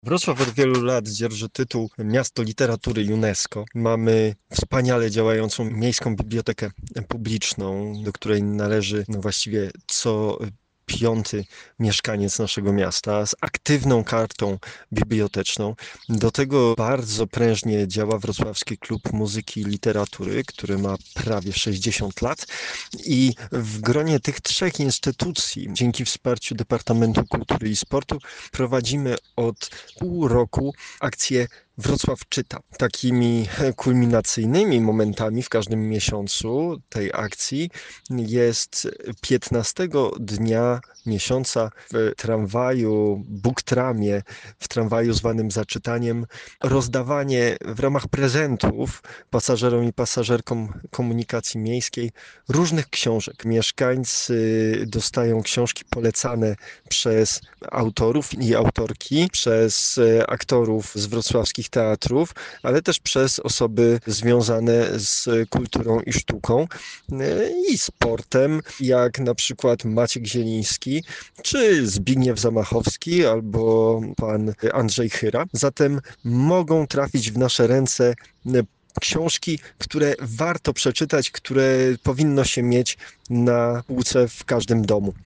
Wrocław od wielu lat dzierży tytuł Miasto Literatury UNESCO. Mamy wspaniale działającą miejską bibliotekę publiczną, do której należy właściwie co piąty mieszkaniec naszego miasta, z aktywną kartą biblioteczną. Do tego bardzo prężnie działa Wrocławski Klub Muzyki i Literatury, który ma prawie 60 lat. I w gronie tych trzech instytucji, dzięki wsparciu Departamentu Kultury i Sportu, prowadzimy od pół roku akcję Wrocław czyta. Takimi kulminacyjnymi momentami w każdym miesiącu tej akcji jest 15 dnia miesiąca w tramwaju, Booktramie, w tramwaju zwanym zaczytaniem, rozdawanie w ramach prezentów pasażerom i pasażerkom komunikacji miejskiej różnych książek. Mieszkańcy dostają książki polecane przez autorów i autorki, przez aktorów z wrocławskich teatrów, ale też przez osoby związane z kulturą i sztuką i sportem, jak na przykład Maciek Zieliński, czy Zbigniew Zamachowski, albo pan Andrzej Chyra. Zatem mogą trafić w nasze ręce książki, które warto przeczytać, które powinno się mieć na półce w każdym domu.